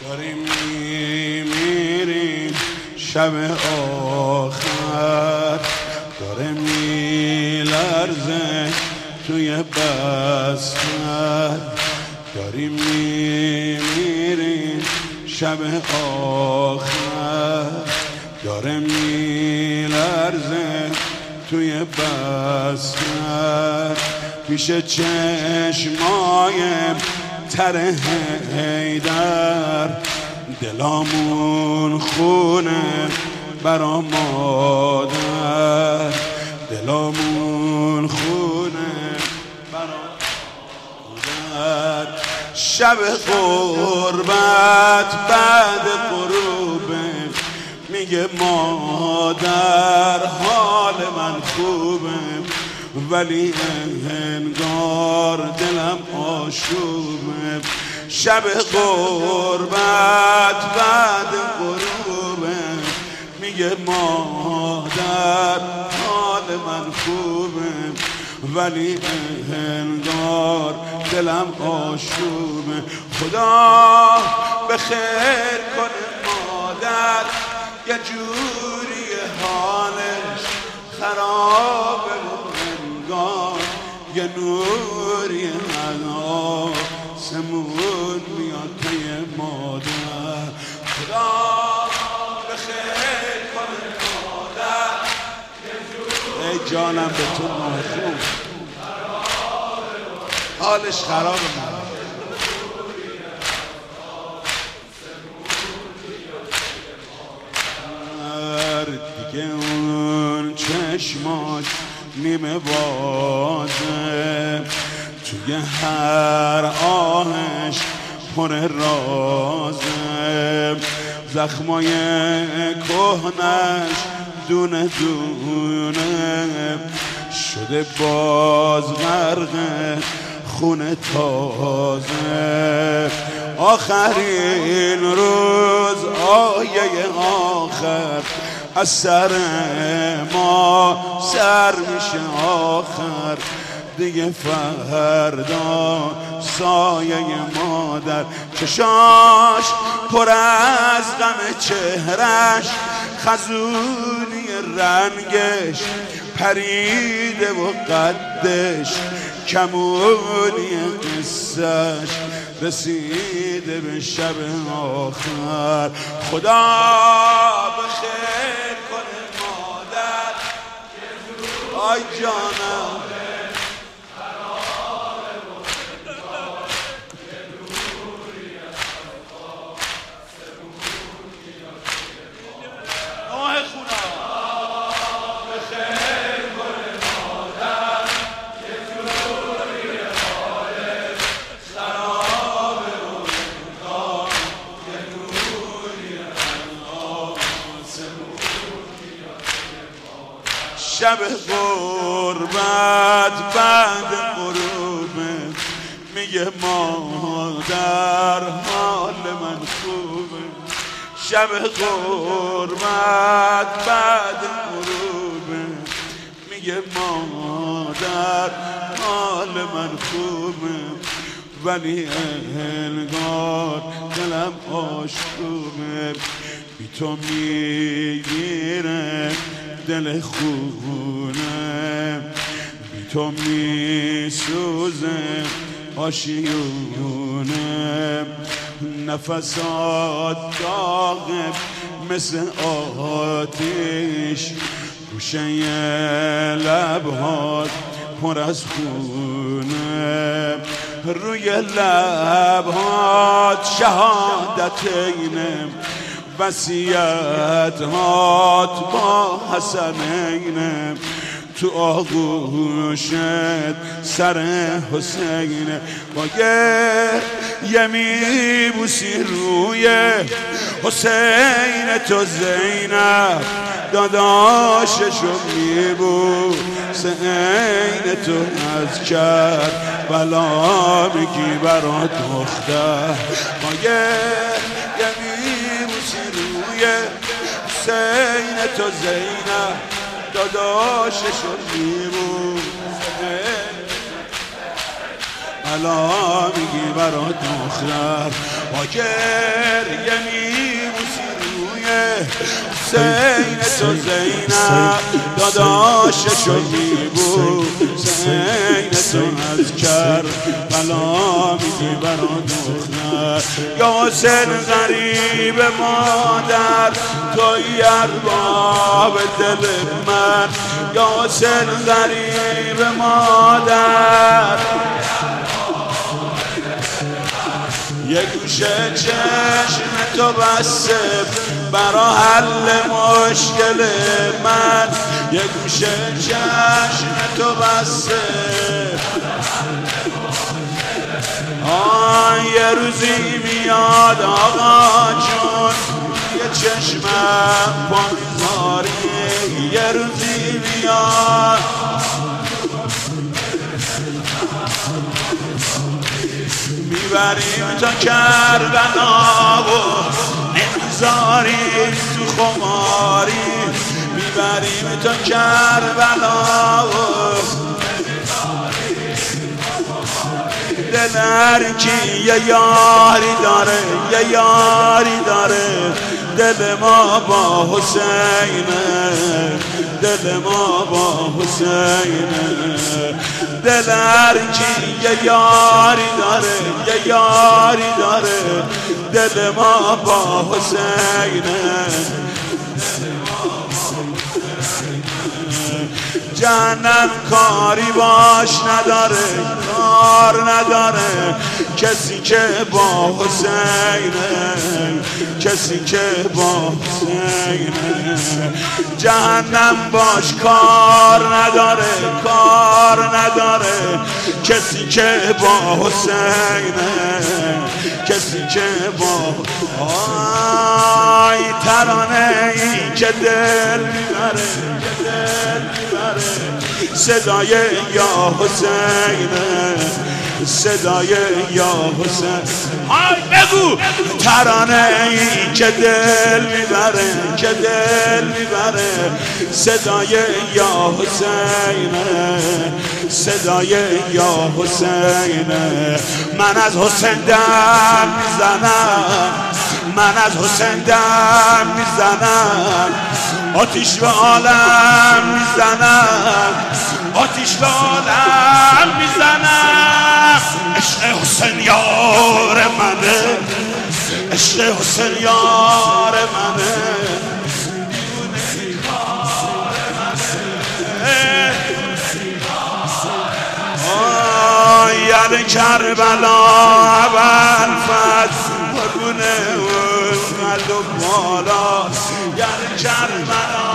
داریم میمیریم شب آخر، داره میلرزه توی بستر، داریم میمیریم شب آخر، داره میلرزه توی بستر، پیش چشمای تر حیدر، دلامون خونه برا مادر، دلامون خونه برا مادر. شب غربت بعد غروبه، میگه مادر حال من خوبه، ولی انگار دلم آشوبه. شب غربت بعد غروبه، میگه مادر حال من خوبه، ولی انگار دلم آشوبه. خدا به خیر کنه مادر، یه جوری حالش خرابه و انگار یه نوری آسمون میاد پی مادر. خدا به خیر کنه مادر، ای جانم به تو محکوم، حالش خرابه مادر. دیگه اون چشماش نیمه بازه، توی هر آهش پر رازه، زخمای کهنش دونه دونه شده باز غرق خون تازه. آخرین روز آیه آخر از سر ما سر میشه آخر، دیگه فردا سایه مادر. چشاش پر از غم، چهرش خزونی رنگش پریده و قدش کمونی قصهش رسیده به شب آخر. خدا به خیر کنه مادر، آی جانم شب غربت بعد غروبه، میگه مادر حال من خوبه. شب غربت بعد غروبه، میگه مادر حال من خوبه، ولی انگار دلم آشوبه. بی تو میگیره دل خونه، بی تو میسوزه آشیونه، نفسات داغه مثل آتیش، گوشه لبهات پر از خونه، روی لبهات شهادت اینه، وصیت هات با حسنینه، تو آغوشت سر حسینه. با یه میبوسی روی حسین تو زینب، داداششو میبوس عین تو از کربلا میگی برا دختر. با یه میبوسی روی حسین تو زینب، داداششو میبوس، حالا میگی برا دختر. با گریه میبوسی روی حسین تو زینب داداششو میبود حسین تو از کربلا میدی برا دختر یا حسین غریب مادر توی ارباب دل من یا حسین غریب مادر یه گوشه چشم تو بسته برا حل مشکل من یه گوشه چشم تو بسته یه روزی میاد آقا جون یه چشمم با میذاری یه روزی میاد میبریم تا کربلا و نمیذاری تو خماری میبریم تا کربلا و دل هر کی یه یاری داره یه یاری داره دل ما با حسینه دل ما با حسینه دل هر کی یه یاری داره یه یاری داره دل ما با حسینه جهنم کاری باش نداره کار نداره کسی که با حسینه کسی که با حسینه جهنم باش کار نداره کار نداره کسی که با حسینه کسی که با ترانه ای که دل میبره صدای یا حسینه صدای یا حسین بگو ترانه ای که دل میبره که دل میبره صدای یا حسینه صدای یا حسینه من از حسین دم میزنم من از حسین دم میزنم آتیش به عالم میزنم آتیش به عالم میزنم عشق حسین یار منه عشق حسین یار منه یعنی کربلا اول فصل قربونه قلب و بالا یعنی کربلا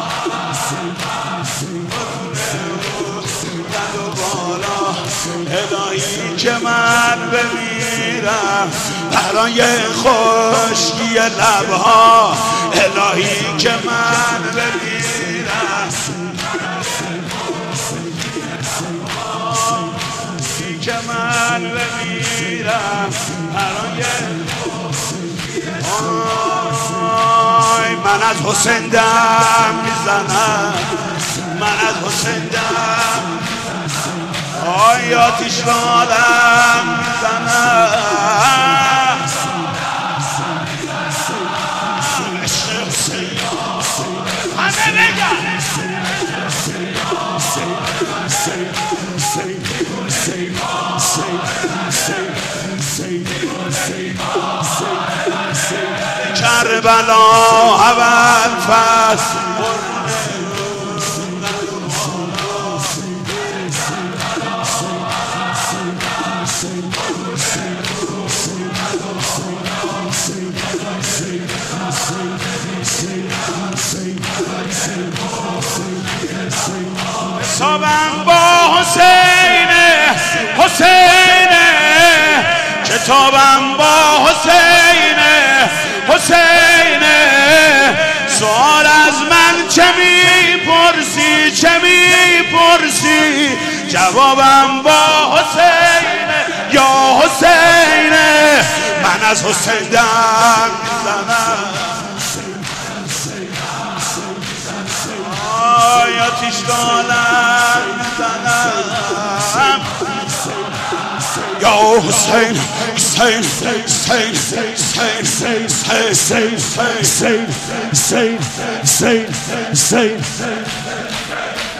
قلب و بالا الهی که من بمیرم برای خشکی لبها الهی که من بمیرم که من بمیرم برای من از حسین دم میزنم من از حسین دم آتیش به عالم میزنم عشق حسین همه بگم کربلا اول فصل حسابم با حسینه حسینه کتابم با حسینه حسینه سوال از من چه میپرسی چه میپرسی جوابم با حسینه یا حسینه من از حسین دم میزنم آتیش دالم میزنم یا حسین حسین حسین حسین حسین حسین حسین حسین حسین